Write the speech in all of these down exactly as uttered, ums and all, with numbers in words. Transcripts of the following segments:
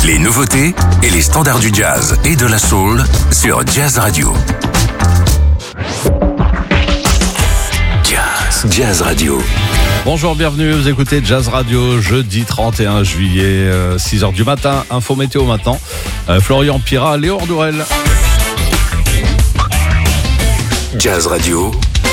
Les nouveautés et les standards du jazz et de la soul sur Jazz Radio. Jazz, Jazz Radio. Bonjour, bienvenue, vous écoutez Jazz Radio, jeudi trente et un juillet, euh, six heures du matin, info météo maintenant. Euh, Florian Pira, Léo Ordourel. Jazz Radio,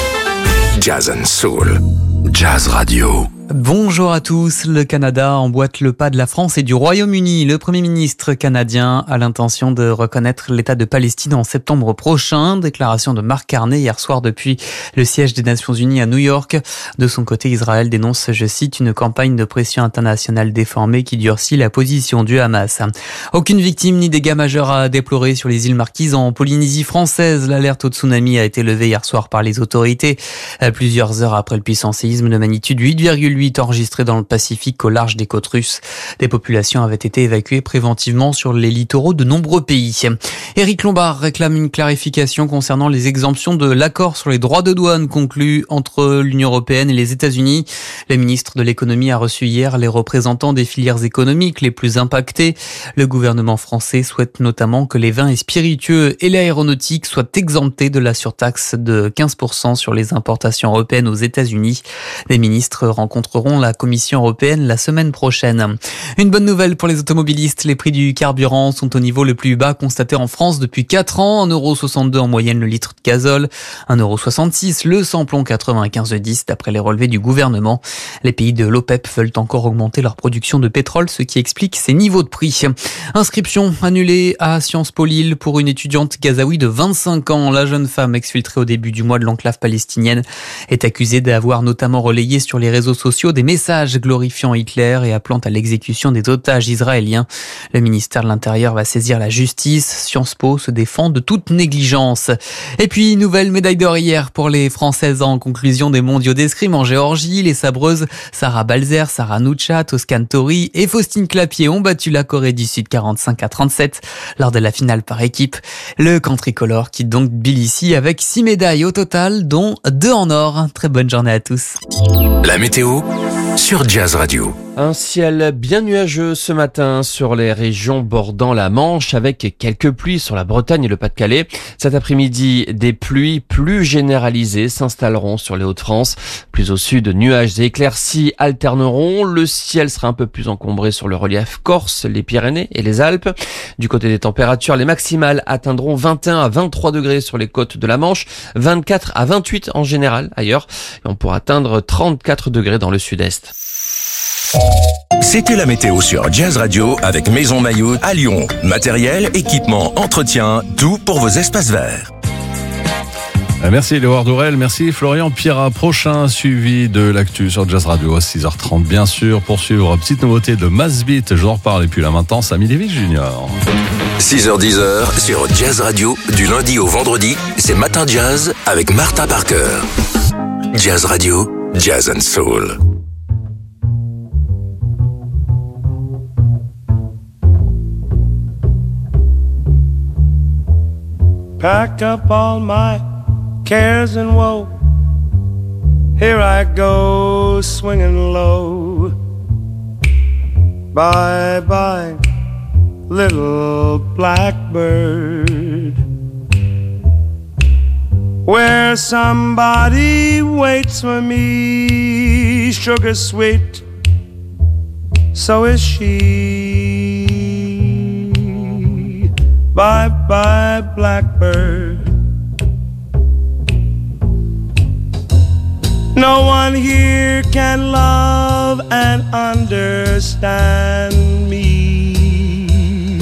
Jazz and Soul, Jazz Radio. Bonjour à tous. Le Canada emboîte le pas de la France et du Royaume-Uni. Le Premier ministre canadien a l'intention de reconnaître l'État de Palestine en septembre prochain. Déclaration de Mark Carney hier soir depuis le siège des Nations Unies à New York. De son côté, Israël dénonce, je cite, une campagne de pression internationale déformée qui durcit la position du Hamas. Aucune victime ni dégâts majeurs à déplorer sur les îles Marquises en Polynésie française. L'alerte au tsunami a été levée hier soir par les autorités. Plusieurs heures après le puissant séisme de magnitude huit virgule huit enregistré dans le Pacifique au large des côtes russes. Des populations avaient été évacuées préventivement sur les littoraux de nombreux pays. Éric Lombard réclame une clarification concernant les exemptions de l'accord sur les droits de douane conclu entre l'Union européenne et les États-Unis. Le ministre de l'économie a reçu hier les représentants des filières économiques les plus impactées. Le gouvernement français souhaite notamment que les vins et spiritueux et l'aéronautique soient exemptés de la surtaxe de quinze pour cent sur les importations européennes aux États-Unis. Les ministres rencontrent la Commission européenne la semaine prochaine. Une bonne nouvelle pour les automobilistes, les prix du carburant sont au niveau le plus bas constaté en France depuis quatre ans, un euro soixante-deux en moyenne le litre de gazole, un euro soixante-six le samplon quatre-vingt-quinze dix d'après les relevés du gouvernement. Les pays de l'OPEP veulent encore augmenter leur production de pétrole, ce qui explique ces niveaux de prix. Inscription annulée à Sciences Po Lille pour une étudiante gazaoui de vingt-cinq ans. La jeune femme exfiltrée au début du mois de l'enclave palestinienne est accusée d'avoir notamment relayé sur les réseaux sociaux des messages glorifiant Hitler et appelant à l'exécution des otages israéliens. Le ministère de l'Intérieur va saisir la justice. Sciences Po se défend de toute négligence. Et puis, nouvelle médaille d'or hier pour les Françaises en conclusion des mondiaux d'escrime en Géorgie. Les sabreuses Sarah Balzer, Sarah Nuchat, Toscan Tori et Faustine Clapier ont battu la Corée du Sud quarante-cinq à trente-sept lors de la finale par équipe. Le camp tricolore quitte donc Tbilissi avec six médailles au total, dont deux en or. Très bonne journée à tous. La météo sur Jazz Radio. Un ciel bien nuageux ce matin sur les régions bordant la Manche avec quelques pluies sur la Bretagne et le Pas-de-Calais. Cet après-midi, des pluies plus généralisées s'installeront sur les Hauts-de-France. Plus au sud, nuages et éclaircies alterneront. Le ciel sera un peu plus encombré sur le relief corse, les Pyrénées et les Alpes. Du côté des températures, les maximales atteindront vingt et un à vingt-trois degrés sur les côtes de la Manche, vingt-quatre à vingt-huit en général ailleurs. Et on pourra atteindre trente-quatre degrés dans le sud-est. C'était la météo sur Jazz Radio avec Maison Maillot à Lyon. Matériel, équipement, entretien, tout pour vos espaces verts. Merci Léo Ordourel, merci Florian Pira. Prochain suivi de l'actu sur Jazz Radio à six heures trente bien sûr. Pour suivre petite nouveauté de Massbeat, je vous en reparle. Et puis là maintenant, Sammy Davis Junior six heures dix sur Jazz Radio, du lundi au vendredi, c'est Matin Jazz avec Martha Parker. Jazz Radio, Jazz and Soul. Pack up all my cares and woe. Here I go, swinging low. Bye bye, little blackbird. Where somebody waits for me, sugar sweet, so is she. Bye bye, blackbird. No one here can love and understand me.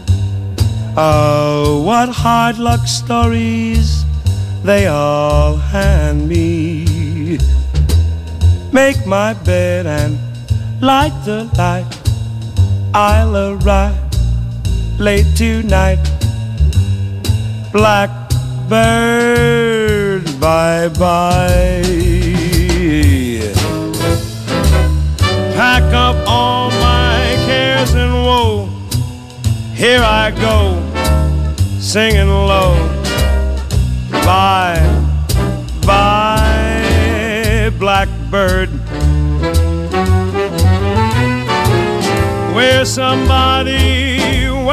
Oh, what hard luck stories they all hand me. Make my bed and light the light. I'll arrive late tonight. Blackbird, bye-bye. Pack up all my cares and woe. Here I go, singing low. Bye, bye, blackbird. Where somebody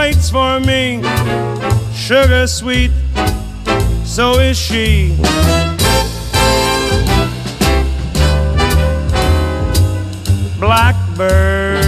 waits for me, sugar sweet, so is she. Blackbird,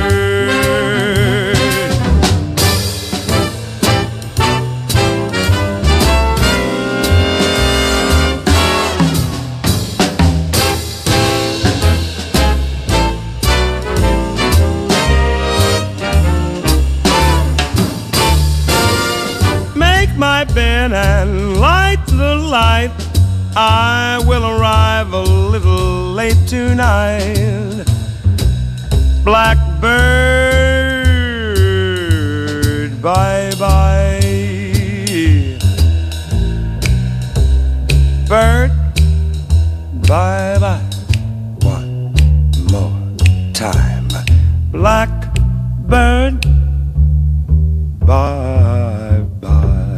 make my bed and light the light. I will arrive a little late tonight. Blackbird, bye-bye. Bird, bye-bye. One more time. Blackbird, bye-bye.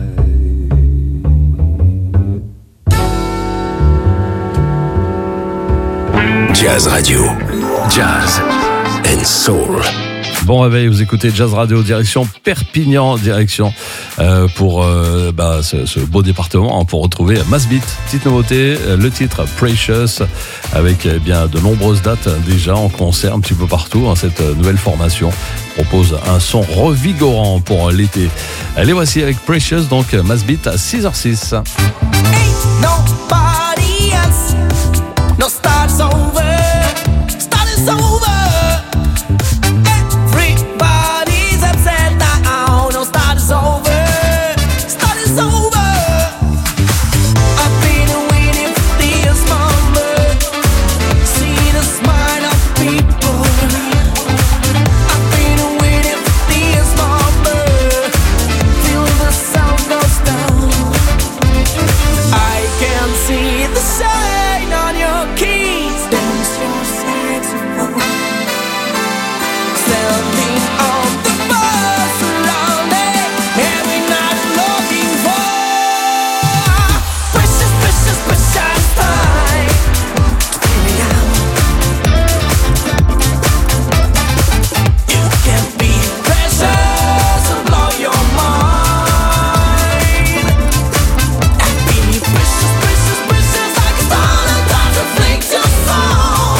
Jazz Radio. Jazz and Soul. Bon réveil, vous écoutez Jazz Radio, direction Perpignan, direction euh, pour euh, bah, ce, ce beau département, hein, pour retrouver Mass Beat. Petite nouveauté, le titre Precious, avec eh bien de nombreuses dates déjà en concert un petit peu partout. Hein, cette nouvelle formation propose un son revigorant pour l'été. Les voici avec Precious, donc Mass Beat à six heures six. Ain't nobody else. No star's over. Start is over. Everybody's upset now. No start is over. Start is over. I've been waiting for this moment. See the smile of people. I've been waiting for this moment. Till the sound goes down. I can see the shine on your keys. Dance your saxophone. Standing on the bus around it. Every night looking for precious, precious, precious time. Spin it out. You can be precious and blow your mind. And be precious, precious, precious like a star that doesn't flick your soul.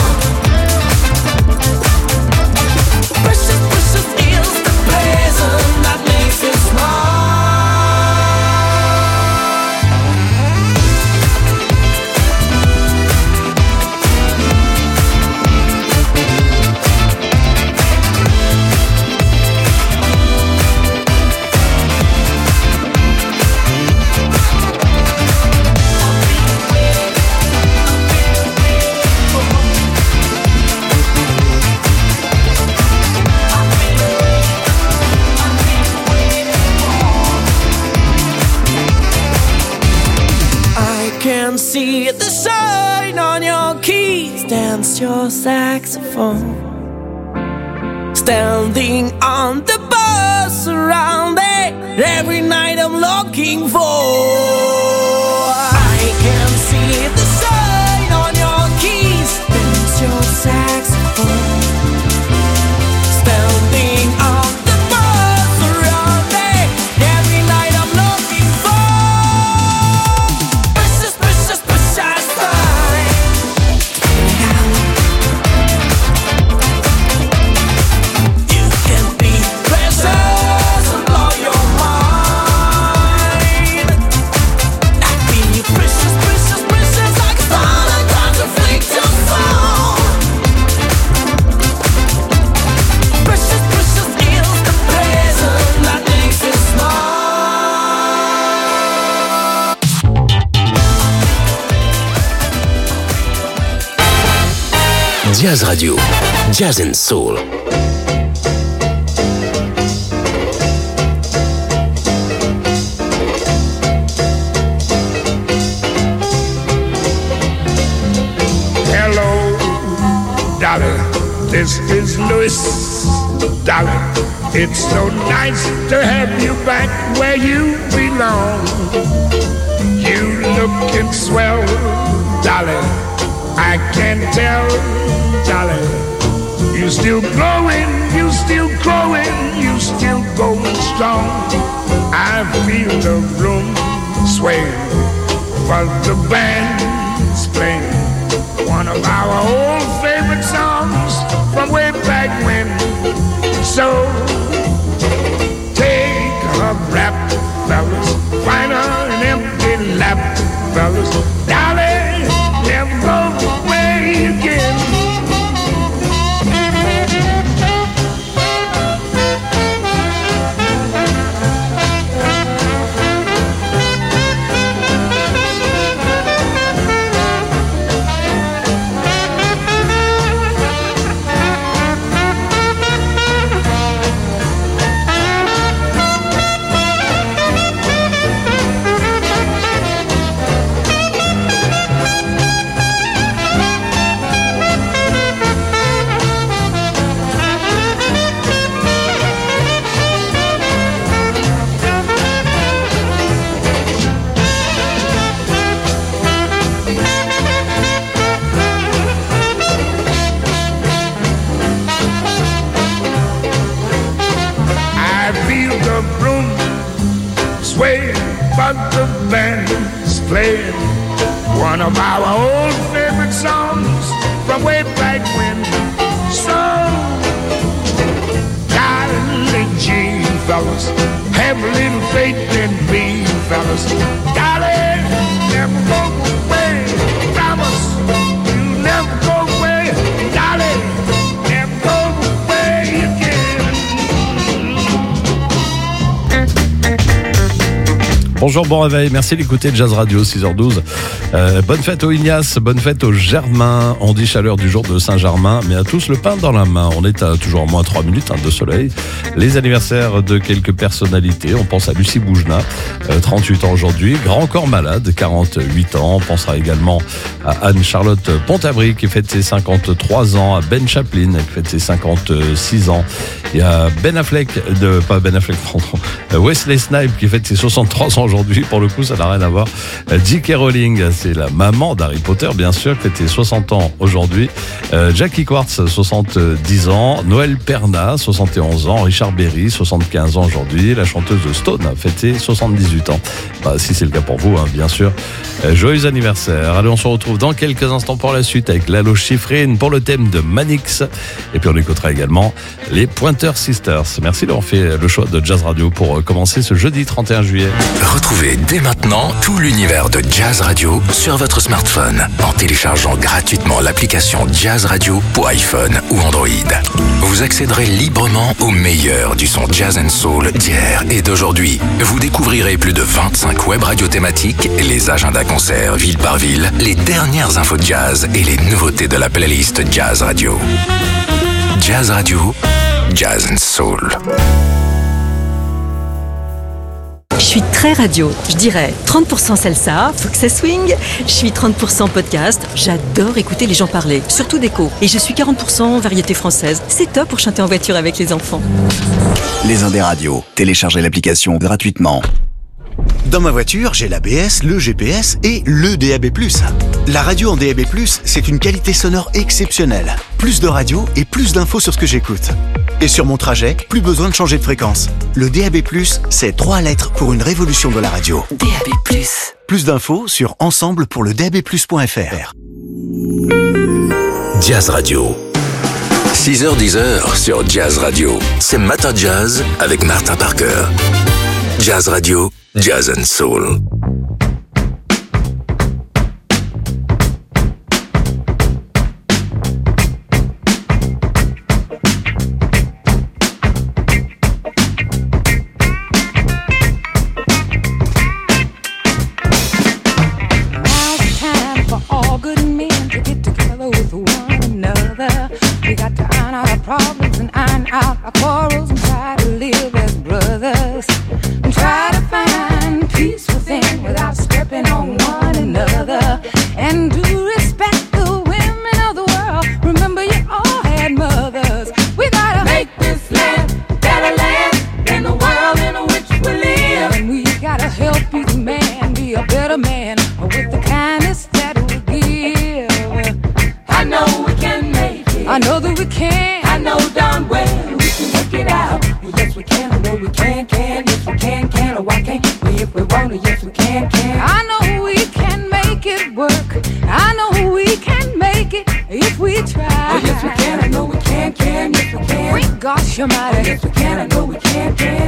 Precious, precious is the present that makes you smile. I can see the shine on your keys. Dance your saxophone. Standing on the bus around it. Every night I'm looking for. I can see the shine on your keys. Dance your saxophone. Standing on the bus around it. Every night I'm looking for. Precious, precious, precious time. You can be precious and blow your mind. And be precious, precious, precious like a star that doesn't flick your soul. Precious, precious is the present that makes you smile. Jazz Radio. Jazz and Soul. Hello, darling. This is Louis, darling. It's so nice to have you back where you belong. You looking swell, darling. I can tell, darling. You still glowing, you still growing, you still going strong. I feel the room sway, but the band's playing one of our old favorite songs from way back when. So take a rap, fellas, find her an empty lap, fellas, darling, never go away again. Playing one of our old favorite songs from way back when. So, darling G, fellas, have a little faith in me, fellas. Darling, never go away, promise you'll never go away. Darling, never go away again. Bonjour, bon réveil, merci d'écouter Jazz Radio, six heures douze. Euh, bonne fête aux Ignace, bonne fête aux Germain. On dit chaleur du jour de Saint-Germain, mais à tous le pain dans la main. On est à toujours moins trois minutes hein, de soleil. Les anniversaires de quelques personnalités, on pense à Lucie Boujna, euh, trente-huit ans aujourd'hui, grand corps malade, quarante-huit ans. On pensera également à Anne-Charlotte Pontabry qui fête ses cinquante-trois ans, à Ben Chaplin qui fête ses cinquante-six ans. Il y a Ben Affleck, de, pas Ben Affleck, pardon, Wesley Snipes qui fête ses soixante-trois ans aujourd'hui. Pour le coup, ça n'a rien à voir. J K Rowling, c'est la maman d'Harry Potter, bien sûr, qui fêtait soixante ans aujourd'hui. Euh, Jackie Quartz, soixante-dix ans. Noël Perna, soixante et onze ans. Richard Berry, soixante-quinze ans aujourd'hui. La chanteuse de Stone a fêté soixante-dix-huit ans. Bah, si c'est le cas pour vous, hein, bien sûr. Euh, joyeux anniversaire. Allez, on se retrouve dans quelques instants pour la suite avec Lalo Schifrin pour le thème de Manix. Et puis on écoutera également les Pointer Sisters. Merci d'avoir fait le choix de Jazz Radio pour commencer ce jeudi trente et un juillet. Retrouvez dès maintenant tout l'univers de Jazz Radio sur votre smartphone en téléchargeant gratuitement l'application Jazz Radio pour iPhone ou Android. Vous accéderez librement au meilleur du son Jazz and Soul d'hier et d'aujourd'hui. Vous découvrirez plus de vingt-cinq web radios thématiques, les agendas concerts ville par ville, les dernières infos jazz et les nouveautés de la playlist Jazz Radio. Jazz Radio, Jazz and Soul. Je suis très radio, je dirais trente pour cent salsa, faut que ça swing. Je suis trente pour cent podcast, j'adore écouter les gens parler, surtout d'écho. Et je suis quarante pour cent variété française, c'est top pour chanter en voiture avec les enfants. Les Indés Radio, téléchargez l'application gratuitement. Dans ma voiture, j'ai l'A B S, le G P S et le D A B plus. La radio en D A B plus, c'est une qualité sonore exceptionnelle. Plus de radio et plus d'infos sur ce que j'écoute. Et sur mon trajet, plus besoin de changer de fréquence. Le D A B plus, c'est trois lettres pour une révolution de la radio. D A B plus. Plus d'infos sur ensemble pour le D A B plus point F R. Jazz Radio. six heures dix sur Jazz Radio. C'est Matin Jazz avec Martin Parker. Jazz Radio, Jazz and Soul. Problems and iron out our quarrels and try to live as brothers and try to find peace within without stepping on one another and do respect the women of the world. Remember you all had mothers. We gotta make this land a better land than the world in which we live, and we gotta help each man be a better man with the kindness that we give. I know we can make it. I know that we can. I know darn well we can work it out. Well, yes, we can. I know we can, can. Yes, we can, can. Oh, why can't we if we want to? Yes, we can, can. I know we can make it work. I know we can make it if we try. Oh, yes, we can. I know we can, can. Yes, we can. Great gosh almighty. Oh, yes, we can. I know we can, can.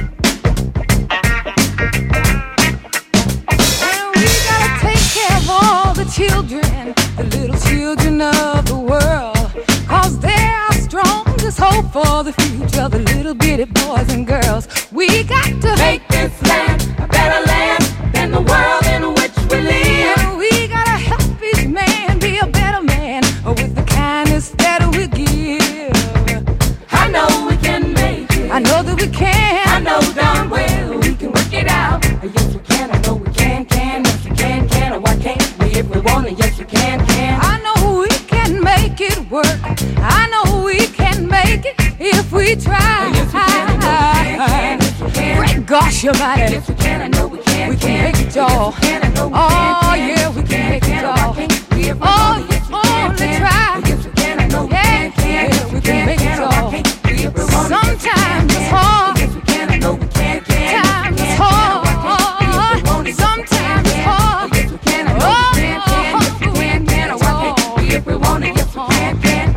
And we gotta take care of all the children, the little children of the world. Cause they're our strongest hope for the future, the little bitty boys and girls. We got to make this land a better land than the world in which we live. And we gotta help each man be a better man with the kindness that we give. I know we can make it. I know that we can. I know darn well we can work it out. Yes, we can. I know we can, can. Yes, we can, can. Oh, why can't we if we want it? Yes, we can, can. I know we can make it work. I know we can make it if we try. Yes, we can. I know we can, can. Yes, we can. Great gosh almighty. Yes, we can. I know we can, we can can. make it, y'all. Yes, we can. I know we oh, can, can. yeah, we can make it, y'all. Oh, yes, we only try. Yes, we can. I know we yeah, can, can. yeah, we can make it, y'all. Sometimes it's hard. Yes, we can. I know we can, can. Sometimes it's hard. Sometimes it's hard. Yes, we can. I know we can, can. Yes, we can, can. Oh, why can't we if we want it? Yes, we can, can.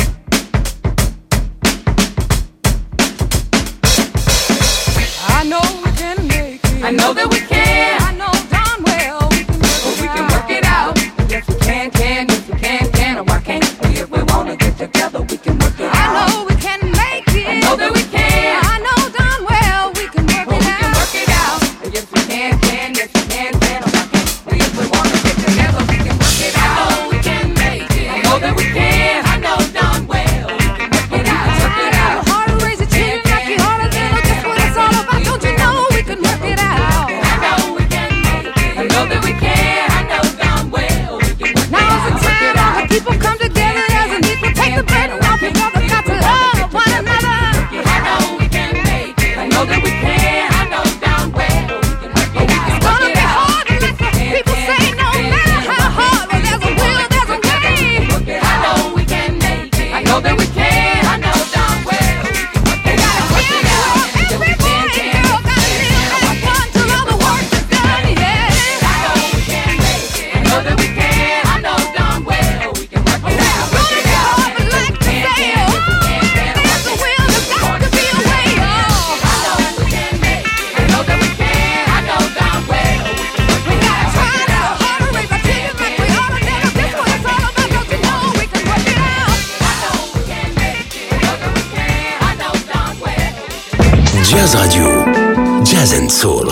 I know we can make it. I know that we can. I know darn well we can work Oh, it we can out. work it out. Yes, we can, can. Yes, we can, can. Oh, why can't we if we want to get together? We can work it I out. know we can make it. I know that we can. I know darn well we can work Oh, it we can out. work it out. Yes, we can, can. Yes, we can, can. Oh, why can't we if we want to get together? We can work it out. I know we can make it. I know that we can. I know darn well we can work it out. Work it out. Your heart to raise your children like you ought to do. That's what it's all about. Don't you know we can work it out? I know we can make it. I know that we can. I know darn well we can work it out. Now is the time all the people come together as an equal. Take the burden off each other. Got to love one another. I know we can make it. I know that we can. I know darn well we can work it out. It's gonna be hard to let the people say no matter how hard. But there's a will, there's a way. I know we can make it. I know that we can. I know darn well we can work it out. Work it out. Every boy and girl gotta live as one till all the work is done. Yeah. I know we can make it. I know that we can. I know darn well we can work it out. Work it out. But like to say, oh, there's a will, there's got to be a way. Oh, I know we can make it. I know that we can. I know darn well we can work we it gotta out. try to hard to raise our children like we ought to never. This what it's all about. Don't you know we can work it out? I know we can make it. I know that we can. I know darn well. Jazz Radio, Jazz and Soul.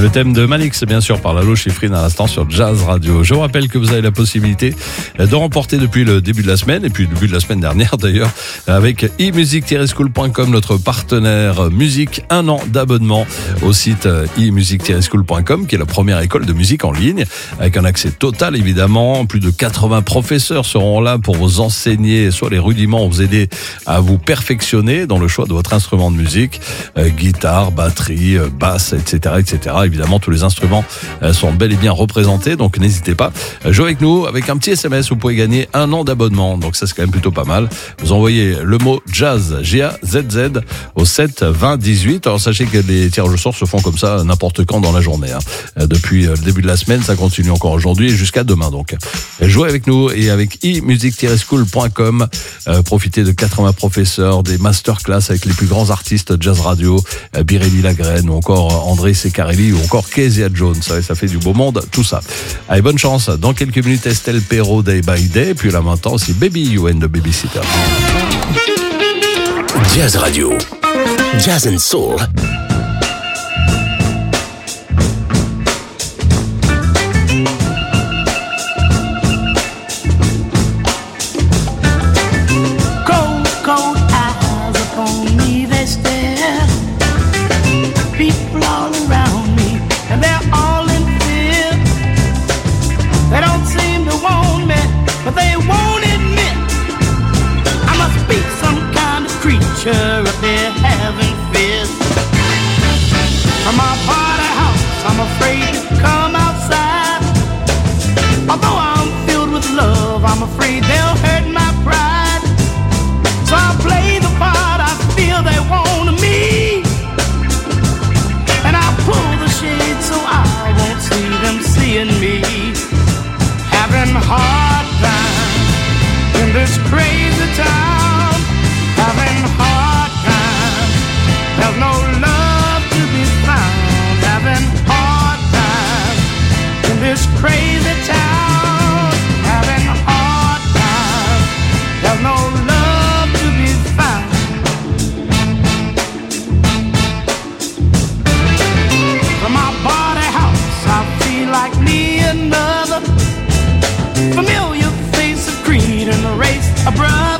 Le thème de Manix, bien sûr, par Lalo Schifrin à l'instant sur Jazz Radio. Je vous rappelle que vous avez la possibilité de remporter depuis le début de la semaine, et puis le début de la semaine dernière d'ailleurs, avec e music tiret school point com, notre partenaire musique, un an d'abonnement au site e music tiret school point com, qui est la première école de musique en ligne, avec un accès total évidemment. Plus de quatre-vingts professeurs seront là pour vous enseigner soit les rudiments, vous aider à vous perfectionner dans le choix de votre instrument de musique, euh, guitare, batterie, euh, basse, et cetera, et cetera. Évidemment, tous les instruments euh, sont bel et bien représentés, donc n'hésitez pas. Euh, jouez avec nous avec un petit S M S, vous pouvez gagner un an d'abonnement, donc ça c'est quand même plutôt pas mal. Vous envoyez le mot jazz, G A Z Z, au sept vingt dix-huit. Alors sachez que les tirages au sort se font comme ça n'importe quand dans la journée, hein. Euh, depuis le début de la semaine, ça continue encore aujourd'hui et jusqu'à demain donc. Jouez avec nous et avec e music tiret school point com, euh, profitez de quatre-vingts professeurs, des masterclass avec les plus grands artistes jazz radio, euh, Birelli Lagrène ou encore André Secarelli ou encore Kezia Jones. Ça, ça fait du beau monde, tout ça. Allez, bonne chance. Dans quelques minutes, Estelle Perrault, Day by Day. Puis là maintenant, c'est Baby You and the Babysitter. Jazz Radio. Jazz and Soul. Up there having fears. From my party house, I'm afraid to come outside. Although I'm filled with love, I'm afraid they'll hurt my pride. So I play the part I feel they want of me, and I pull the shade so I won't see them seeing me. Having a hard time in this crazy town. Having a hard time, there's no love to be found. Having a hard time in this crazy town. Having a hard time, there's no love to be found. From my body house, I feel like me another familiar face of creed in the race, a brother.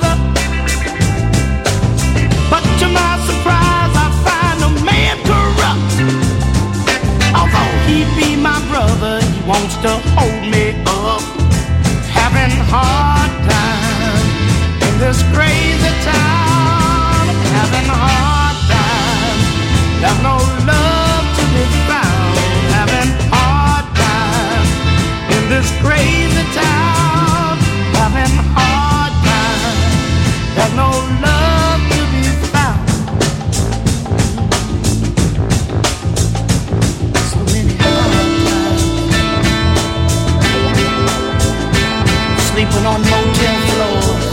To my surprise, I find a man corrupt. Although he be my brother, he wants to hold me up. Having a hard time in this crazy town. Having a hard time, there's no love to be found. Having a hard time in this crazy town. Having a hard time, there's no love to be found. Sleeping on motel floors,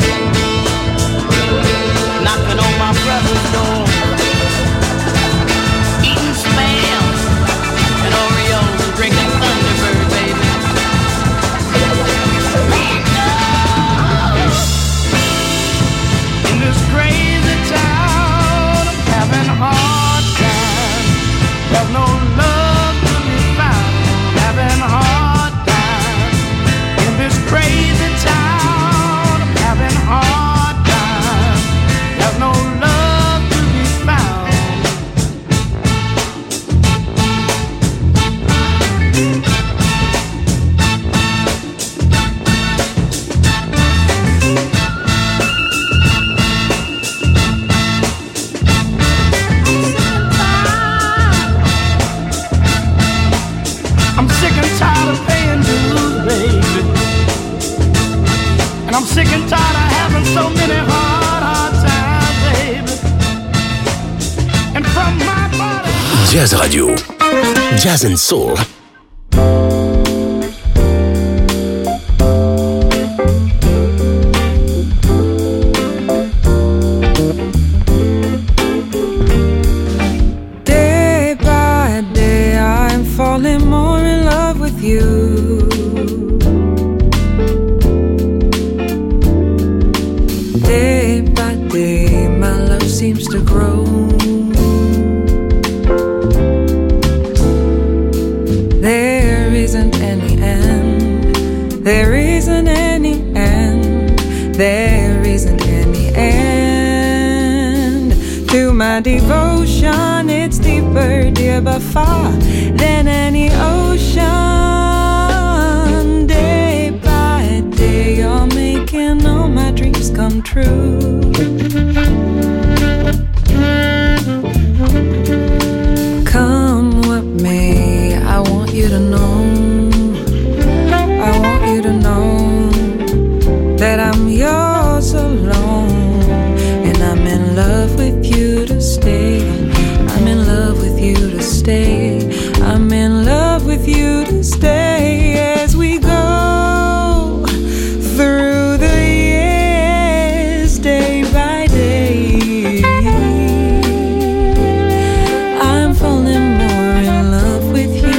knocking on my brother's door, eating spam and Oreos and drinking Thunderbird, baby. In this crazy town, I'm having a hard time. There's no love to be found. Having a hard time in this crazy town. I'm having a hard time. There's no love to be found. I'm sick and tired of paying dues, baby. And I'm sick and tired of having so many hard, hard times, baby. And from my body. Jazz Radio. Jazz and Soul. Day by day, I'm falling more in love with you. Day by day, my love seems to grow. my devotion, it's deeper, dear, by far than any ocean. Day by day, you're making all my dreams come true. Come what may, I want you to know, I want you to know that I'm yours alone, and I'm in love with you to stay. I'm in love with you to stay. I'm in love with you to stay as we go through the years, day by day. I'm falling more in love with you.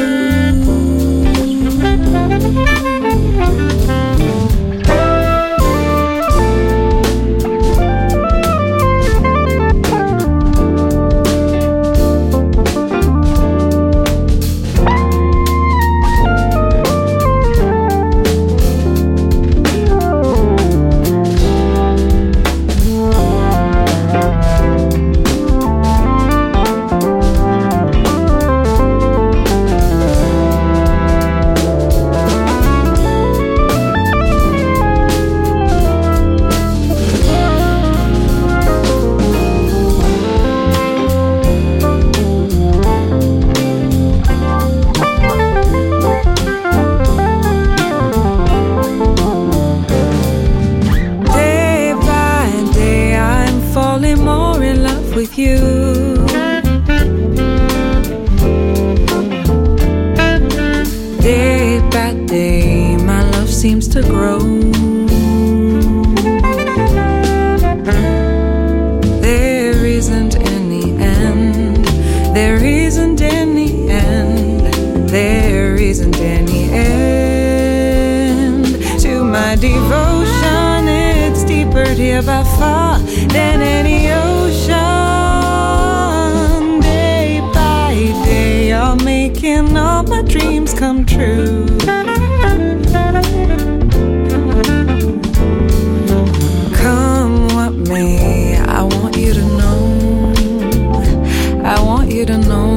With you, day by day, my love seems to grow. There isn't any end. There isn't any end. There isn't any end to my devotion. It's deeper, dear, by far than any ocean. You're making all my dreams come true. Come what may, I want you to know, I want you to know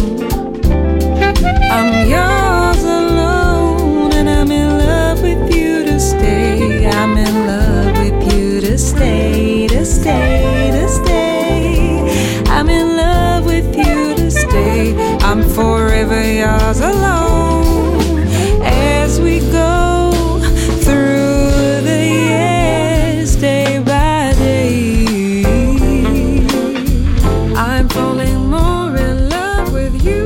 I'm yours alone, and I'm in love with you to stay. I'm in love with you to stay, to stay, to stay. I'm in love with you to stay. I'm forever yours alone as we go through the years, day by day. I'm falling more in love with you.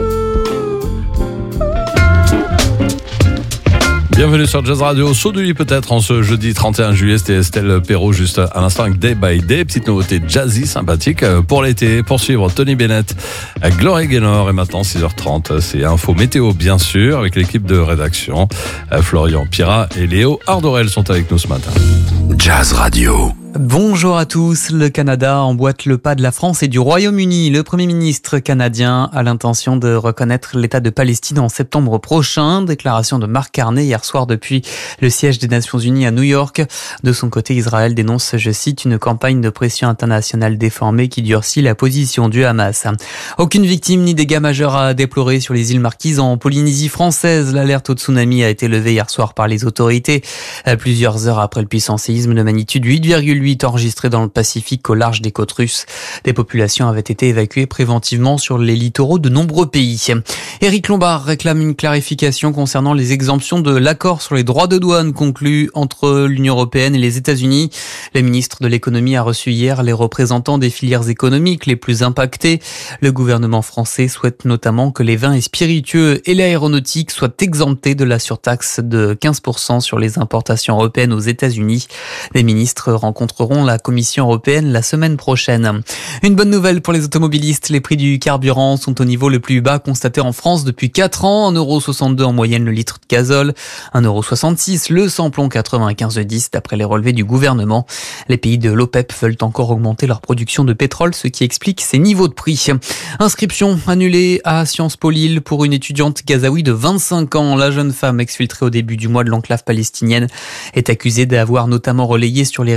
Bienvenue sur Jazz Radio, saut du lit peut-être en ce jeudi trente et un juillet, c'était Estelle Perrault juste à l'instant avec Day by Day, petite nouveauté jazzy sympathique pour l'été, pour suivre Tony Bennett, Glory Gaynor, et maintenant six heures trente, c'est info météo bien sûr avec l'équipe de rédaction, Florian Pierrat et Léo Ardorel sont avec nous ce matin. Jazz Radio. Bonjour à tous. Le Canada emboîte le pas de la France et du Royaume-Uni. Le Premier ministre canadien a l'intention de reconnaître l'État de Palestine en septembre prochain. Déclaration de Mark Carney hier soir depuis le siège des Nations Unies à New York. De son côté, Israël dénonce, je cite, une campagne de pression internationale déformée qui durcit la position du Hamas. Aucune victime ni dégâts majeurs à déplorer sur les îles Marquises en Polynésie française. L'alerte au tsunami a été levée hier soir par les autorités. Plusieurs heures après le puissant séisme de magnitude huit virgule huit enregistré dans le Pacifique au large des côtes russes. Des populations avaient été évacuées préventivement sur les littoraux de nombreux pays. Éric Lombard réclame une clarification concernant les exemptions de l'accord sur les droits de douane conclu entre l'Union européenne et les États-Unis. Le ministre de l'économie a reçu hier les représentants des filières économiques les plus impactées. Le gouvernement français souhaite notamment que les vins et spiritueux et l'aéronautique soient exemptés de la surtaxe de quinze pour cent sur les importations européennes aux États-Unis. Les ministres rencontreront la Commission européenne la semaine prochaine. Une bonne nouvelle pour les automobilistes, les prix du carburant sont au niveau le plus bas constaté en France depuis quatre ans, un euro soixante-deux en moyenne le litre de gazole, un euro soixante-six le samplon quatre-vingt-quinze dix d'après les relevés du gouvernement. Les pays de l'OPEP veulent encore augmenter leur production de pétrole, ce qui explique ces niveaux de prix. Inscription annulée à Sciences Po Lille pour une étudiante gazaoui de vingt-cinq ans. La jeune femme exfiltrée au début du mois de l'enclave palestinienne est accusée d'avoir notamment relayé sur les réseaux sociaux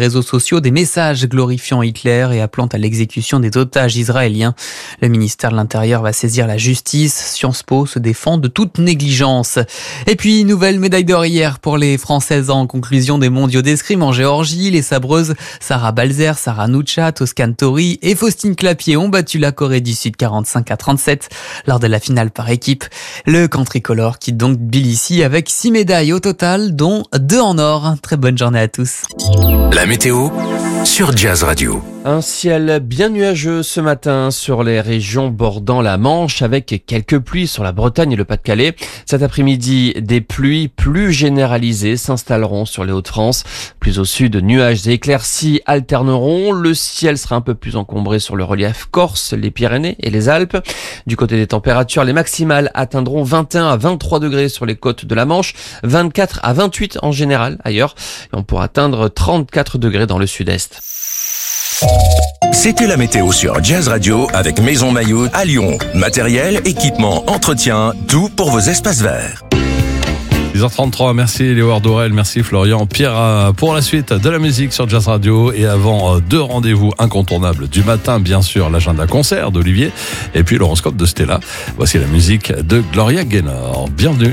sociaux des messages glorifiant Hitler et appelant à l'exécution des otages israéliens. Le ministère de l'Intérieur va saisir la justice. Sciences Po se défend de toute négligence. Et puis, nouvelle médaille d'or hier pour les Françaises en conclusion des mondiaux d'escrime en Géorgie. Les sabreuses Sarah Balzer, Sarah Nuccia, Toscan Tori et Faustine Clapier ont battu la Corée du Sud quarante-cinq à trente-sept lors de la finale par équipe. Le camp tricolore quitte donc Tbilissi avec six médailles au total, dont deux en or. Très bonne journée à tous. La météo sur Jazz Radio. Un ciel bien nuageux ce matin sur les régions bordant la Manche avec quelques pluies sur la Bretagne et le Pas-de-Calais. Cet après-midi, des pluies plus généralisées s'installeront sur les Hauts-de-France. Plus au sud, nuages et éclaircies alterneront. Le ciel sera un peu plus encombré sur le relief corse, les Pyrénées et les Alpes. Du côté des températures, les maximales atteindront vingt et un à vingt-trois degrés sur les côtes de la Manche, vingt-quatre à vingt-huit en général ailleurs. Et on pourra atteindre trente-quatre degrés dans le sud-est. C'était la météo sur Jazz Radio avec Maison Maillot à Lyon. Matériel, équipement, entretien, tout pour vos espaces verts. dix heures trente-trois, merci Léo Dorel, merci Florian Pierre pour la suite de la musique sur Jazz Radio. Et avant, deux rendez-vous incontournables du matin, bien sûr, l'agenda concert d'Olivier et puis l'horoscope de Stella. Voici la musique de Gloria Gaynor. Bienvenue.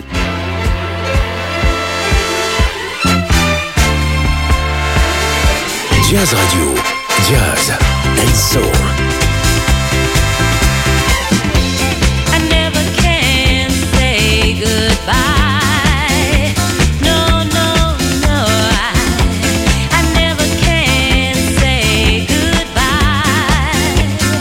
Jazz Radio, Jazz and Soul. I never can say goodbye. No, no, no. I, I never can say goodbye.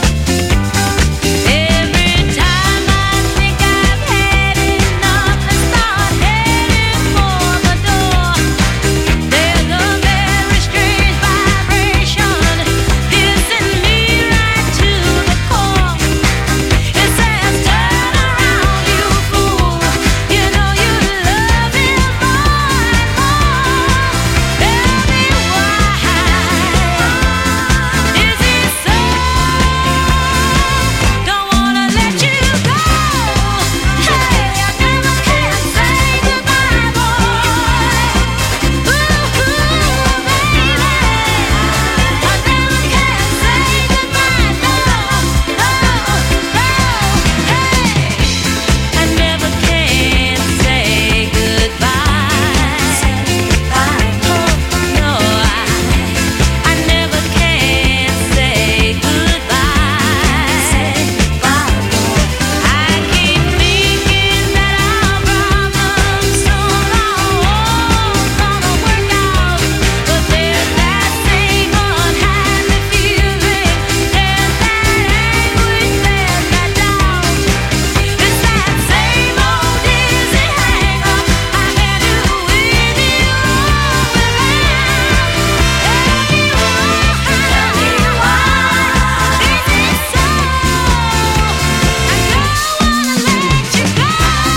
Every time I think I've had enough and start heading for the door, there's a very strange vibration piercing me right to the core. It says, turn around, you fool. You know you love him more and more. Tell me why. Is it so? Don't wanna let you go. Hey, I never can say goodbye, boy. Ooh, baby, I never can say goodbye, no, no, no. Hey, I never can say goodbye. Oh, no, I, I never can say goodbye. I keep thinking that our problems soon all gonna work out, but there's that same unhappy feeling, there's that anguish, there's that doubt. It's that same old dizzy hang-up I had to win you all around. Tell me why, is it so? I don't wanna let you go.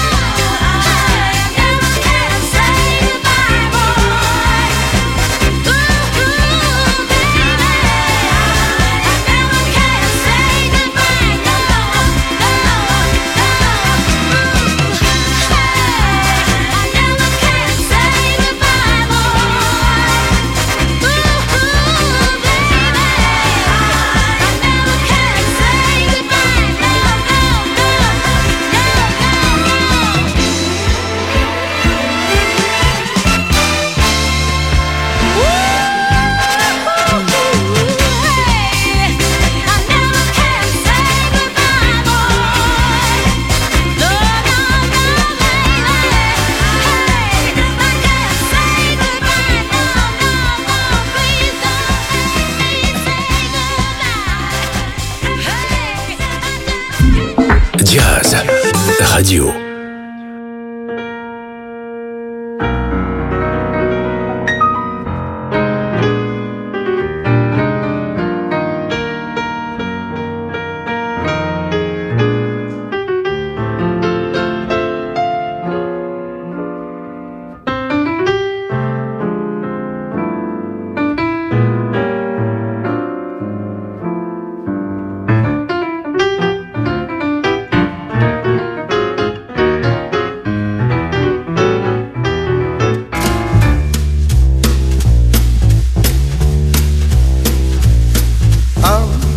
I never can say goodbye, boy. Ooh, baby, I never can say goodbye, no, no, no. Hey, I never can say goodbye, boy. Ooh, baby, I never can say Jazz Radio.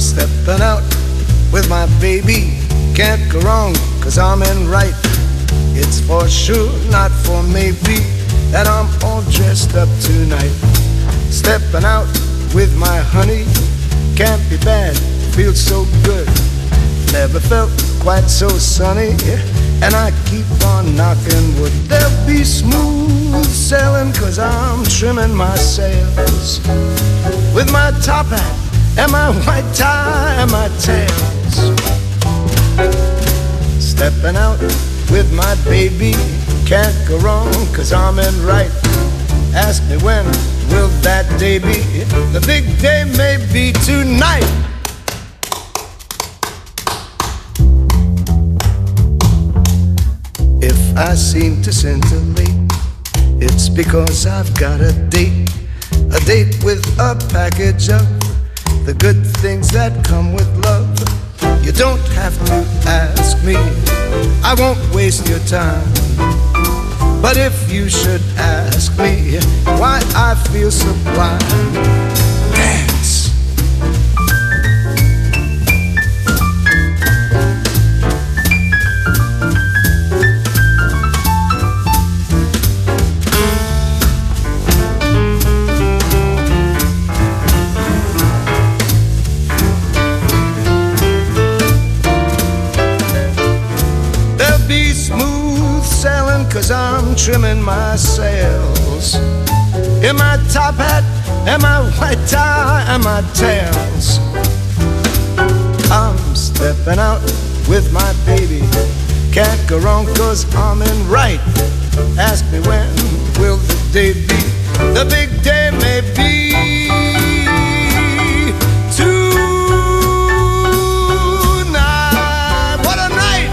stepping out with my baby. Can't go wrong, cause I'm in right. It's for sure, not for maybe, that I'm all dressed up tonight. Stepping out with my honey. Can't be bad, feels so good. Never felt quite so sunny. And I keep on knocking wood. There'll be smooth sailing, cause I'm trimming my sails with my top hat and my white tie and my tails. Stepping out with my baby. Can't go wrong, cause I'm in right. Ask me when will that day be? The big day may be tonight. If I seem to scintillate, it's because I've got a date. A date with a package of the good things that come with love. You don't have to ask me, I won't waste your time. But if you should ask me why I feel sublime, dance. Cause I'm trimming my sails in my top hat and my white tie and my tails. I'm stepping out with my baby. Can't go wrong cause I'm in right. Ask me when will the day be? The big day may be tonight. What a night!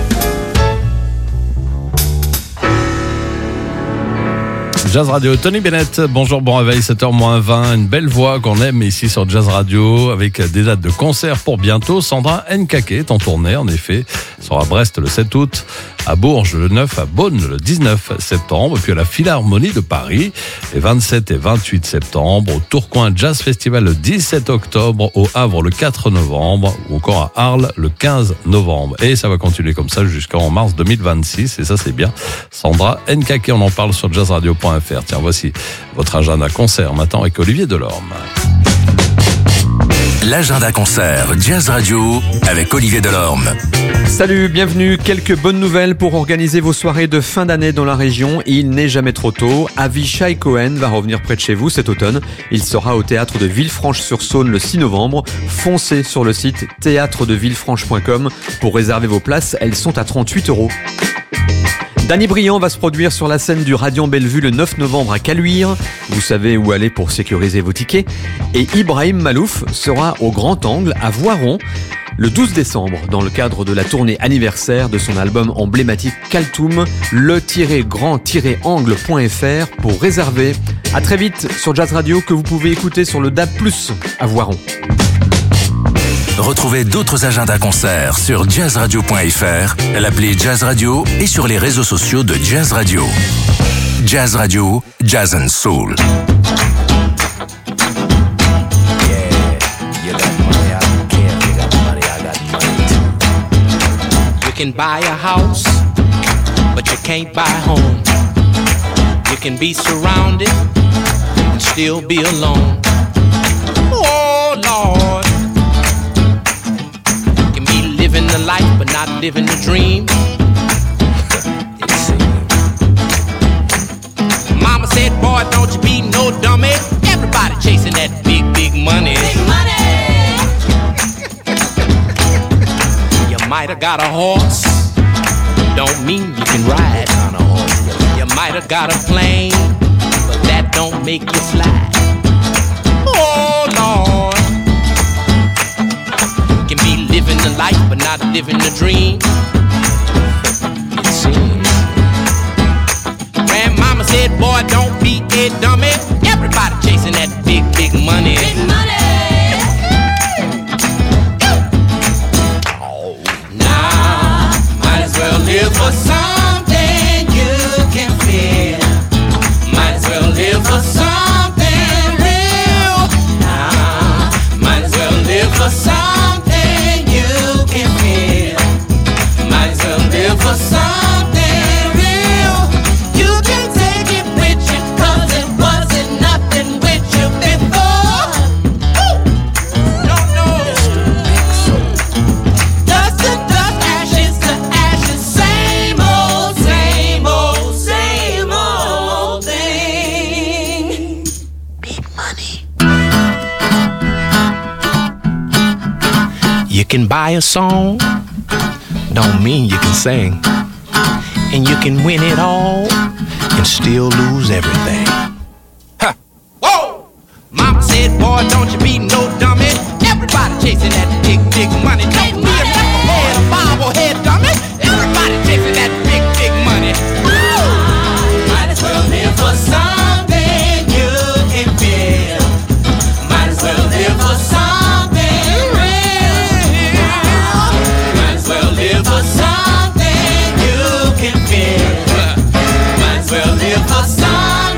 Jazz Radio, Tony Bennett, bonjour, bon réveil, sept heures moins vingt, une belle voix qu'on aime ici sur Jazz Radio, avec des dates de concert pour bientôt. Sandra Nkake est en tournée, en effet, sera à Brest le sept août, à Bourges le neuf, à Beaune le dix-neuf septembre, et puis à la Philharmonie de Paris, les vingt-sept et vingt-huit septembre, au Tourcoing Jazz Festival le dix-sept octobre, au Havre le quatre novembre, ou encore à Arles le quinze novembre. Et ça va continuer comme ça jusqu'en mars deux mille vingt-six, et ça c'est bien. Sandra Nkake, on en parle sur jazz radio point f r. Tiens, voici votre agenda concert maintenant avec Olivier Delorme. L'agenda concert Jazz Radio avec Olivier Delorme. Salut, bienvenue. Quelques bonnes nouvelles pour organiser vos soirées de fin d'année dans la région. Il n'est jamais trop tôt. Avishai Cohen va revenir près de chez vous cet automne. Il sera au théâtre de Villefranche-sur-Saône le six novembre. Foncez sur le site théâtre de villefranche point com pour réserver vos places. Elles sont à trente-huit euros. Danny Briand va se produire sur la scène du Radiant Bellevue le neuf novembre à Caluire. Vous savez où aller pour sécuriser vos tickets. Et Ibrahim Malouf sera au Grand Angle à Voiron le douze décembre dans le cadre de la tournée anniversaire de son album emblématique Kaltoum, le grand angle point f r pour réserver. À très vite sur Jazz Radio que vous pouvez écouter sur le D A B plus, à Voiron. Retrouvez d'autres agendas concerts sur jazz radio point f r, l'appli Jazz Radio et sur les réseaux sociaux de Jazz Radio. Jazz Radio, Jazz and Soul. You can buy a house, but you can't buy a home. You can be surrounded and still be alone. Oh Lord, you can be living the life but not living the dream. It seems. Mama said, boy, don't you be no dummy. Everybody chasing that big, big money. Big money. You might have got a horse, don't mean you can ride on a horse. You might have got a plane, but that don't make you fly. Oh Lord, you can be living the life but not living the dream. It seems. Grandmama said, boy, don't be a dummy. Everybody chasing that big, big money. Big money. Oh, now might as well live for something you can feel. Might as well live for something real. Now might as well live for something you can feel. Might as well live for something real. You can take it with you, cause it wasn't nothing with you before. Woo! No, no. Dust to dust, ashes to ashes, same old, same old, same old thing. Big money. You can buy a song, don't mean you can sing. And you can win it all and still lose everything. Huh. Whoa! Mama said, boy, don't you be no dummy. Everybody chasing that big, big money. Don't be a knucklehead, a bobblehead dummy. Everybody chasing that big, big money. Woo! Might as well live for something you can feel. Might as well live for something real. Might as well live for something you can feel. Might as well live for something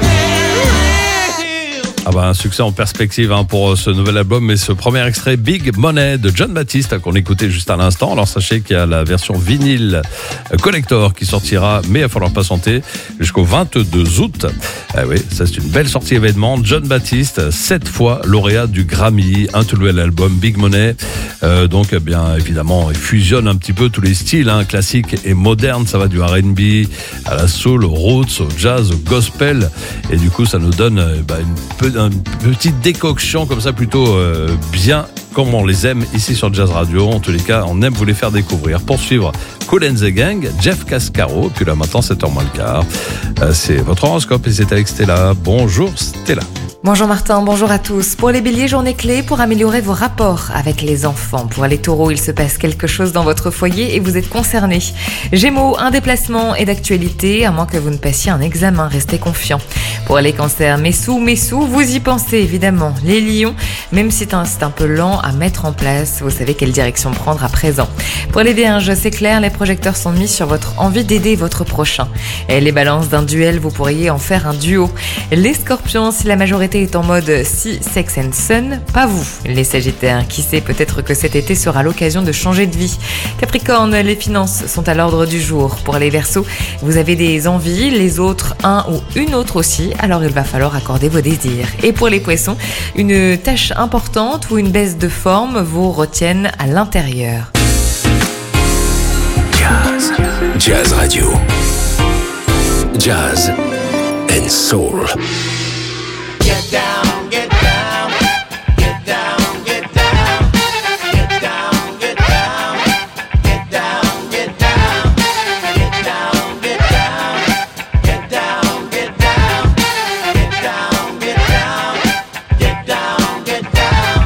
real. Ah bah un succès en perspective hein, pour ce nouvel album, mais ce premier extrait Big Money de John Baptiste qu'on écoutait juste à l'instant. Alors sachez qu'il y a la version vinyle collector qui sortira, mais il va falloir patienter jusqu'au vingt-deux août. Ah oui, ça c'est une belle sortie événement. John Baptiste, sept fois lauréat du Grammy, un tout nouvel album Big Money. Euh, donc eh bien évidemment, il fusionne un petit peu tous les styles, hein, classiques et modernes. Ça va du R and B à la soul, au roots, au jazz, au gospel, et du coup ça nous donne euh, bah, une, pe- une petite décoction comme ça plutôt euh, bien comme on les aime ici sur Jazz Radio. En tous les cas, on aime vous les faire découvrir. Pour suivre Kool and the Gang, Jeff Cascaro, puis là maintenant sept heures moins le quart. Euh, c'est votre horoscope et c'est avec Stella. Bonjour Stella. Bonjour Martin, bonjour à tous. Pour les béliers, journée clé pour améliorer vos rapports avec les enfants. Pour les taureaux, il se passe quelque chose dans votre foyer et vous êtes concernés. Gémeaux, un déplacement est d'actualité, à moins que vous ne passiez un examen, restez confiants. Pour les cancers, mes sous, mes sous, vous y pensez évidemment. Les lions, même si c'est un, c'est un peu lent à mettre en place, vous savez quelle direction prendre à présent. Pour les vierges, c'est clair, les projecteurs sont mis sur votre envie d'aider votre prochain. Et les balances, d'un duel, vous pourriez en faire un duo. Les scorpions, si la majorité est en mode si sex and sun, pas vous. Les sagittaires, qui sait, peut-être que cet été sera l'occasion de changer de vie. Capricorne, les finances sont à l'ordre du jour. Pour les verseaux, vous avez des envies, les autres un ou une autre aussi, alors il va falloir accorder vos désirs. Et pour les poissons, une tâche importante ou une baisse de forme vous retiennent à l'intérieur. Jazz, Jazz Radio, Jazz and Soul. Get down, get down, get down, get down, get down, get down, get down, get down, get down, get down, get down, get down, get down, get down, get down, get down.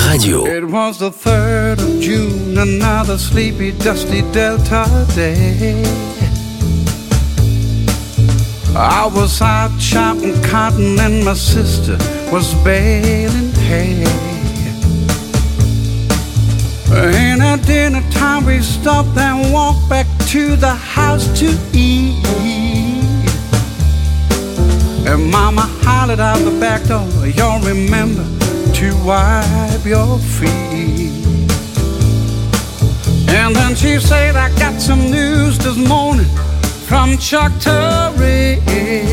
Radio. It was the third of June, another sleepy, dusty Delta day. I was out chopping cotton and my sister was baling hay. And at dinner time we stopped and walked back to the house to eat. And Mama hollered out the back door, y'all remember to wipe your feet. And then she said, I got some news this morning from Choctaw Ridge.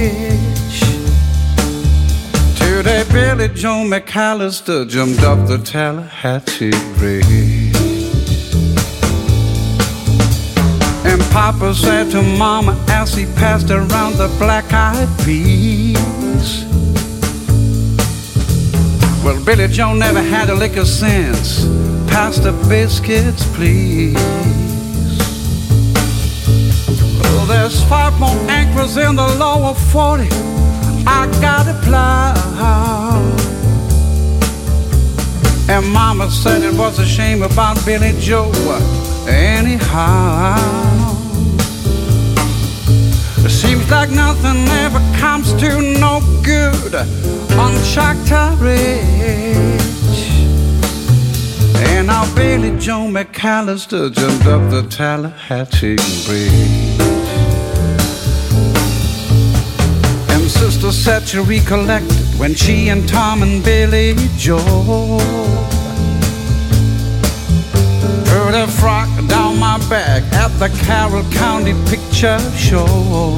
Today Billy Joe McAllister jumped up the Tallahatchie Bridge. And Papa said to Mama as he passed around the black-eyed peas, well, Billy Joe never had a lick of sense. Pass the biscuits, please. Well, there's five more anchors in the lower forty. I got a plow. And Mama said it was a shame about Billy Joe anyhow. It seems like nothing ever comes to no good on Choctaw Ridge. And now Billy Joe McAllister jumped up the Tallahatchie Bridge. And Sister said she recollected when she and Tom and Billy Joe heard a frock down my back at the Carroll County Picture Show.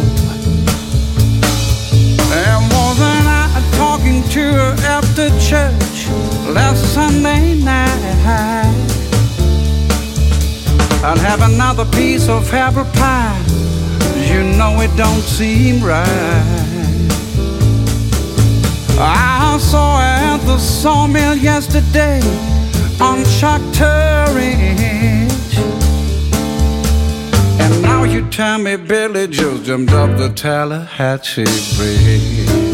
And wasn't I talking to her after church last Sunday night? I'll have another piece of apple pie. You know it don't seem right. I saw her at the sawmill yesterday on Choctaw Ridge. And now you tell me Billy Joe jumped up the Tallahatchie Bridge.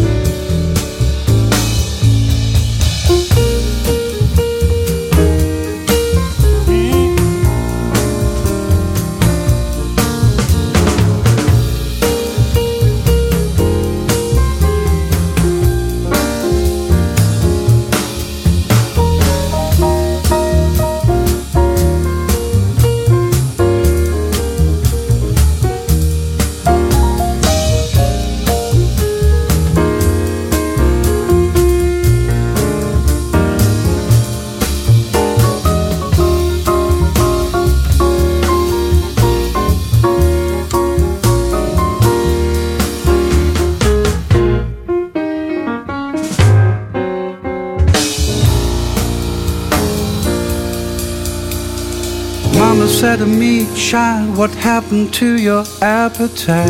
Said to me, child, what happened to your appetite?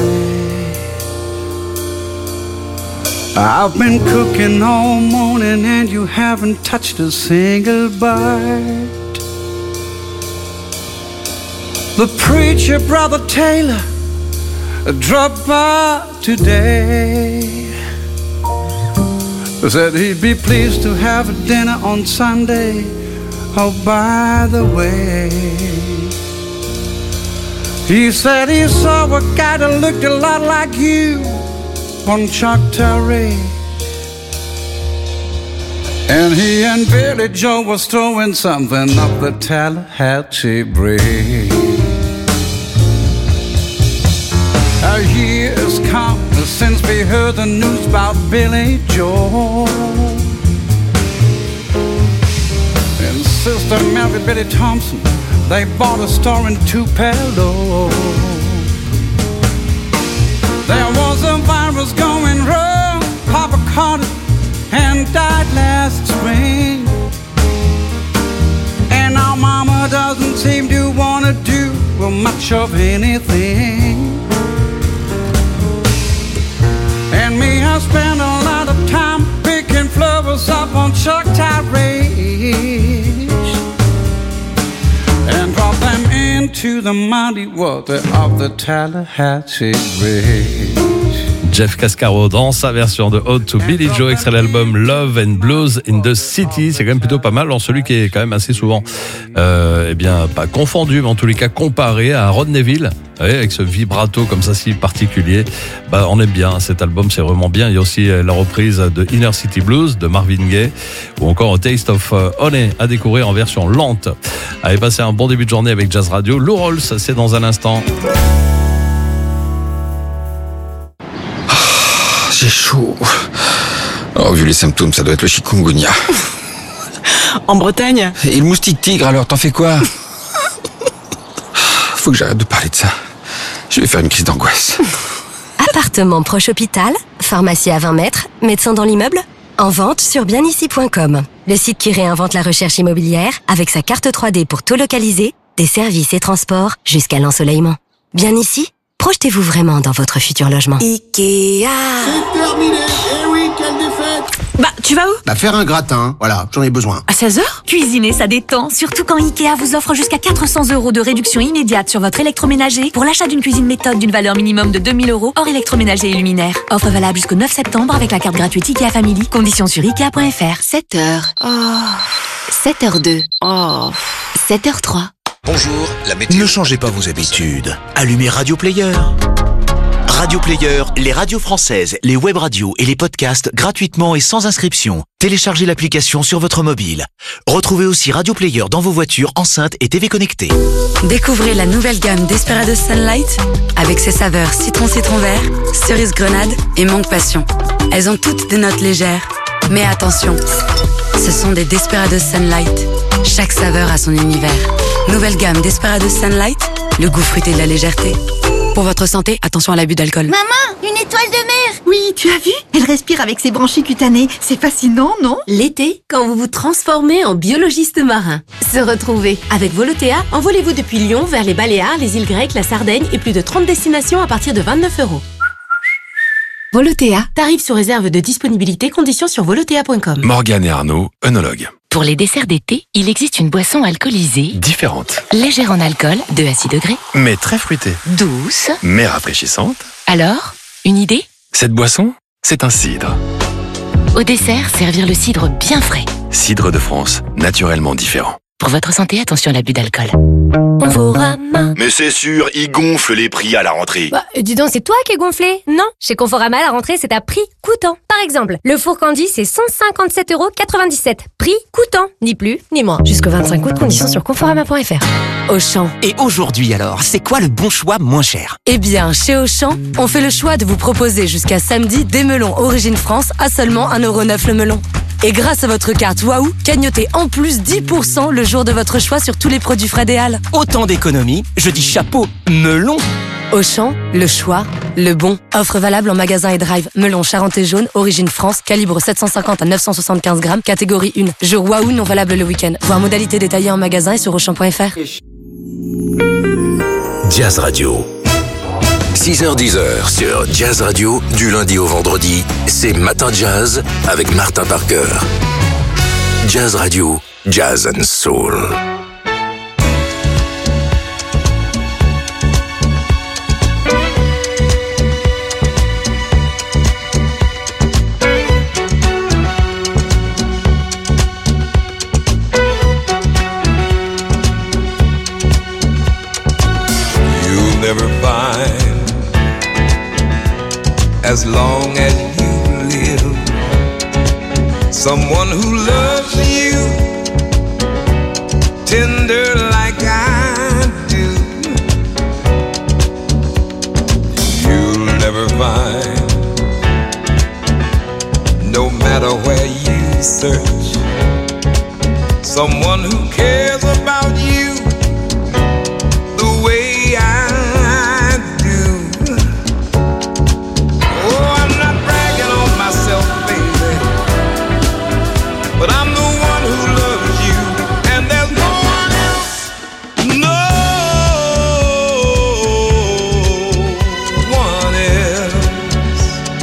I've been cooking all morning and you haven't touched a single bite. The preacher, Brother Taylor, dropped by today. Said he'd be pleased to have a dinner on Sunday. Oh, by the way, he said he saw a guy that looked a lot like you on Choctaw Ridge. And he and Billy Joe was throwing something up the Tallahatchie Bridge. A year's come since we heard the news about Billy Joe. And Sister Mary Billy Thompson, they bought a store in Tupelo. There was a virus going wrong. Papa caught it and died last spring. And our Mama doesn't seem to want to do much of anything. And me, I spend a lot of time picking flowers up on Choctaw Ridge and drop them into the muddy water of the Tallahatchie Bridge. Jeff Cascaro dans sa version de Ode to Billie Joe, extrait de l'album Love and Blues in the City. C'est quand même plutôt pas mal, dans celui qui est quand même assez souvent, euh, eh bien, pas confondu, mais en tous les cas comparé à Rod Neville. Oui, avec ce vibrato comme ça si particulier, bah, on aime bien cet album, c'est vraiment bien. Il y a aussi la reprise de Inner City Blues de Marvin Gaye ou encore A Taste of Honey à découvrir en version lente. Allez, passez un bon début de journée avec Jazz Radio. Lou Rawls, c'est dans un instant. Oh, j'ai chaud. Oh, vu les symptômes, ça doit être le chikungunya. En Bretagne? Et le moustique tigre, alors t'en fais quoi? Faut que j'arrête de parler de ça. Je vais faire une crise d'angoisse. Appartement proche hôpital, pharmacie à vingt mètres, médecin dans l'immeuble. En vente sur bien ici point com. Le site qui réinvente la recherche immobilière avec sa carte trois D pour tout localiser, des services et transports jusqu'à l'ensoleillement. Bien ici, projetez-vous vraiment dans votre futur logement. Ikea. C'est terminé. Eh oui, quelle défaite. Bah, tu vas où? Bah, faire un gratin. Voilà, j'en ai besoin. À seize heures? Cuisiner, ça détend. Surtout quand Ikea vous offre jusqu'à quatre cents euros de réduction immédiate sur votre électroménager pour l'achat d'une cuisine méthode d'une valeur minimum de deux mille euros hors électroménager et luminaire. Offre valable jusqu'au neuf septembre avec la carte gratuite Ikea Family. Conditions sur ikea point fr. sept heures. Oh. sept heures deux. Oh. sept heures trois. Bonjour, la météo. Ne changez pas vos habitudes. Allumez Radio Player. Radio Player, les radios françaises, les web radios et les podcasts gratuitement et sans inscription. Téléchargez l'application sur votre mobile. Retrouvez aussi Radio Player dans vos voitures, enceintes et T V connectées. Découvrez la nouvelle gamme Desperados Sunlight avec ses saveurs citron-citron vert, cerise grenade et mangue passion. Elles ont toutes des notes légères. Mais attention, ce sont des Desperados Sunlight. Chaque saveur a son univers. Nouvelle gamme Desperados Sunlight, le goût fruité de la légèreté. Pour votre santé, attention à l'abus d'alcool. Maman, une étoile de mer! Oui, tu as vu? Elle respire avec ses branchies cutanées. C'est fascinant, non? L'été, quand vous vous transformez en biologiste marin. Se retrouver. Avec Volotea, envolez-vous depuis Lyon vers les Baléares, les îles Grecques, la Sardaigne et plus de trente destinations à partir de vingt-neuf euros. Volotea. Tarif sous réserve de disponibilité, conditions sur volotea point com. Morgane et Arnaud, œnologues. Pour les desserts d'été, il existe une boisson alcoolisée, Différente, légère en alcool, deux à six degrés, mais très fruitée, douce. mais rafraîchissante. Alors, une idée? Cette boisson, c'est un cidre. Au dessert, servir le cidre bien frais. Cidre de France, naturellement différent. Pour votre santé, attention à l'abus d'alcool. Conforama. Mais c'est sûr, ils gonflent les prix à la rentrée. Bah, dis donc, c'est toi qui es gonflé? Non, chez Conforama, la rentrée, c'est à prix coûtant. Par exemple, le four Candy, c'est cent cinquante-sept euros quatre-vingt-dix-sept. Prix coûtant, ni plus, ni moins. Jusqu'au vingt-cinq août, conditions sur conforama point fr. Auchan. Et aujourd'hui alors, c'est quoi le bon choix moins cher? Eh bien, chez Auchan, on fait le choix de vous proposer jusqu'à samedi des melons Origine France à seulement un euro neuf le melon. Et grâce à votre carte Waouh, cagnotez en plus dix pour cent le jour de votre choix sur tous les produits frais des Halles. Autant d'économies, je dis chapeau, melon. Auchan, le choix, le bon. Offre valable en magasin et drive. Melon Charentais jaune, origine France, calibre sept cent cinquante à neuf cent soixante-quinze grammes, catégorie un. Jour Waouh non valable le week-end. Voir modalité détaillée en magasin et sur auchan point fr. Jazz Radio. six heures dix sur Jazz Radio, du lundi au vendredi, c'est Matin Jazz avec Martin Parker. Jazz Radio, Jazz and Soul. You'll never find, as long as you live, someone who loves you tender like I do. You'll never find, no matter where you search, someone who cares about you the way I but I'm the one who loves you, and there's no one else, no one else.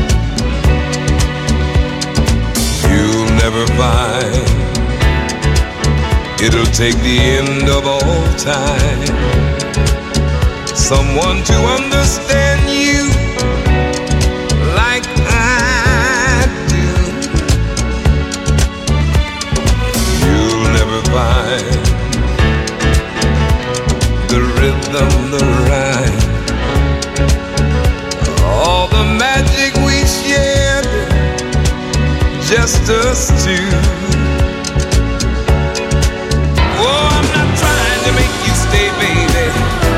You'll never find, it'll take the end of all time, someone to understand you like find the rhythm, the rhyme, all the magic we shared, just us two. Oh, I'm not trying to make you stay, baby,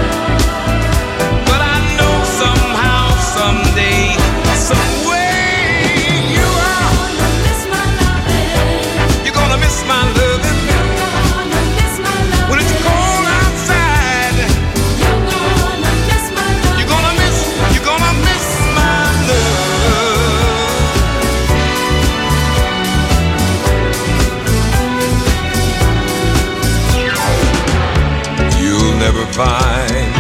but I know somehow, someday, someway, you are gonna miss my loving. You're gonna miss my loving. You're gonna miss my loving. When it's cold outside, you're gonna miss my loving. You're gonna miss, you're gonna miss my love. You'll never find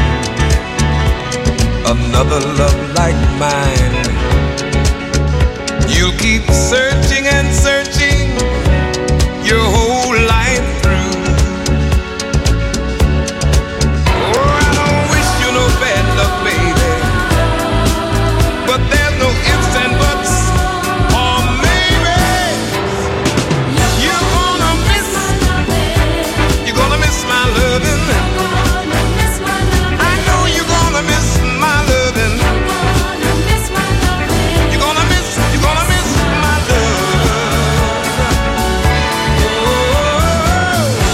another love like mine. You'll keep searching